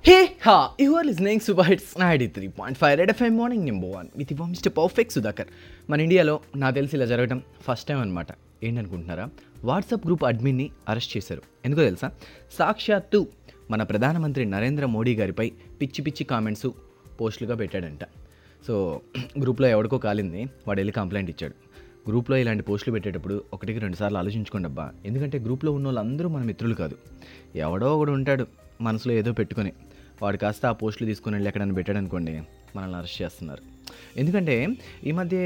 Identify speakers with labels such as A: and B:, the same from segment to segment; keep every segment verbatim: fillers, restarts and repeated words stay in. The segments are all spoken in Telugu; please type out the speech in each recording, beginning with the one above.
A: Hey ha, you are listening Super Hits ninety-three point five Red F M Morning Number one with your mister perfect Sudhakar. మన ఇండియాలో నాకు తెలిసి ఇలా జరగడం ఫస్ట్ టైం అనమాట. ఏంటనుకుంటున్నారా? వాట్సాప్ గ్రూప్ అడ్మిన్ని అరెస్ట్ చేశారు. ఎందుకో తెలుసా? సాక్షాత్తు మన ప్రధానమంత్రి నరేంద్ర మోడీ గారిపై పిచ్చి పిచ్చి కామెంట్స్ పోస్టులుగా పెట్టాడంట. సో గ్రూప్లో ఎవడికో కాలింది, వాడు వెళ్ళి కంప్లైంట్ ఇచ్చాడు. గ్రూప్లో ఇలాంటి పోస్టులు పెట్టేటప్పుడు ఒకటికి రెండు సార్లు ఆలోచించుకోండి అబ్బా. ఎందుకంటే గ్రూప్లో ఉన్న వాళ్ళందరూ మన మిత్రులు కాదు. ఎవడో ఒకడు ఉంటాడు మనసులో ఏదో పెట్టుకొని, వాడు కాస్త ఆ పోస్టులు తీసుకుని వెళ్ళి ఎక్కడైనా పెట్టాడు అనుకోండి, మనల్ని అరెస్ట్ చేస్తున్నారు. ఎందుకంటే ఈ మధ్య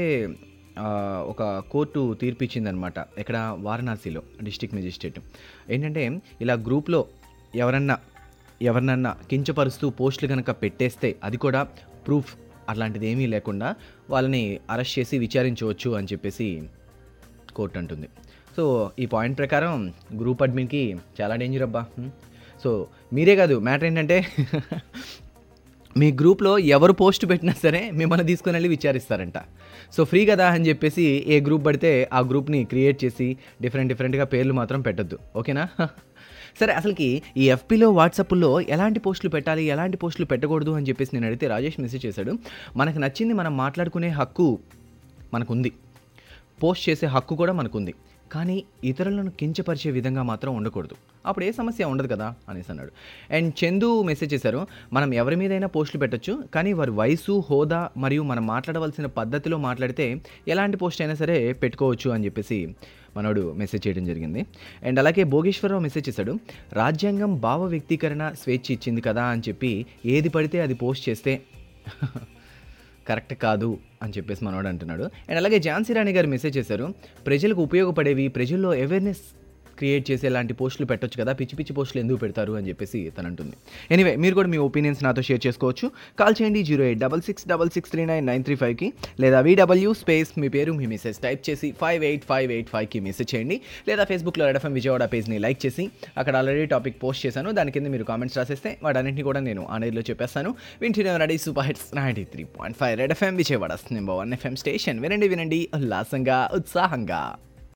A: ఒక కోర్టు తీర్పు ఇచ్చిందనమాట. ఇక్కడ వారణాసిలో డిస్ట్రిక్ట్ మెజిస్ట్రేట్ ఏంటంటే, ఇలా గ్రూప్లో ఎవరన్నా ఎవరినన్నా కించపరుస్తూ పోస్టులు కనుక పెట్టేస్తే, అది కూడా ప్రూఫ్ అట్లాంటిది ఏమీ లేకుండా వాళ్ళని అరెస్ట్ చేసి విచారించవచ్చు అని చెప్పేసి కోర్టు అంటుంది. సో ఈ పాయింట్ ప్రకారం గ్రూప్ అడ్మిన్కి చాలా డేంజర్ అబ్బా. సో మీరే కాదు, మ్యాటర్ ఏంటంటే మీ గ్రూప్లో ఎవరు పోస్ట్ పెట్టినా సరే మిమ్మల్ని తీసుకొని వెళ్ళి విచారిస్తారంట. సో ఫ్రీ కదా అని చెప్పేసి ఏ గ్రూప్ పడితే ఆ గ్రూప్ని క్రియేట్ చేసి డిఫరెంట్ డిఫరెంట్గా పేర్లు మాత్రం పెట్టద్దు, ఓకేనా? సరే, అసలుకి ఈ ఎఫ్బీలో వాట్సాప్లో ఎలాంటి పోస్టులు పెట్టాలి, ఎలాంటి పోస్టులు పెట్టకూడదు అని చెప్పేసి నేను అడిగితే రాజేష్ మెసేజ్ చేశాడు. మనకు నచ్చింది మనం మాట్లాడుకునే హక్కు మనకుంది, పోస్ట్ చేసే హక్కు కూడా మనకుంది, కానీ ఇతరులను కించపరిచే విధంగా మాత్రం ఉండకూడదు. అప్పుడు ఏ సమస్య ఉండదు కదా అనేసి అన్నాడు. అండ్ చందు మెసేజ్ చేశారు, మనం ఎవరి మీదైనా పోస్టులు పెట్టచ్చు, కానీ వారి వయసు, హోదా మరియు మనం మాట్లాడవలసిన పద్ధతిలో మాట్లాడితే ఎలాంటి పోస్ట్ అయినా సరే పెట్టుకోవచ్చు అని చెప్పేసి మనోడు మెసేజ్ చేయడం జరిగింది. అండ్ అలాగే భోగేశ్వరరావు మెసేజ్ చేశాడు, రాజ్యాంగం భావ వ్యక్తీకరణ స్వేచ్ఛ ఇచ్చింది కదా అని చెప్పి ఏది పడితే అది పోస్ట్ చేస్తే కరెక్ట్ కాదు అని చెప్పేసి మనోడు అంటున్నాడు. అండ్ అలాగే ఝాన్సీ రాణి గారు మెసేజ్ చేశారు, ప్రజలకు ఉపయోగపడేవి, ప్రజల్లో అవేర్నెస్ క్రియేట్ చేసే ఇలాంటి పోస్టులు పెట్టొచ్చు కదా, పిచ్చి పిచ్చి పోస్టులు ఎందుకు పెడతారు అని చెప్పేసి తను అంటుంది. ఎనీవే, మీరు కూడా మీ ఒపీనియన్స్ నాతో షేర్ చేసుకోవచ్చు. కాల్ చేయండి zero eight double six double six three nine nine three ఫైవ్కి, లేదా వీడబ్ల్యూ స్పేస్ మీ పేరు మీ మెసేజ్ టైప్ చేసి ఫైవ్ ఎయిట్ ఫైవ్ ఎయిట్ ఫైవ్కి మెసేజ్ చేయండి. లేదా ఫేస్బుక్లో రెడ్ ఎఫ్ ఎం విజయవాడ పేజ్ని లైక్ చేసి అక్కడ ఆల్రెడీ టాపిక్ పోస్ట్ చేశాను, దాని కింద మీరు కామెంట్స్ రాసేస్తే వాటన్నింటినీ కూడా నేను ఆన్లైన్లో చెప్పేస్తాను. వింటూనే ready super hits ninety three point five red F M Vijayawada number one FM station. వినండి వినండి ఉల్లాసంగా ఉత్సాహంగా.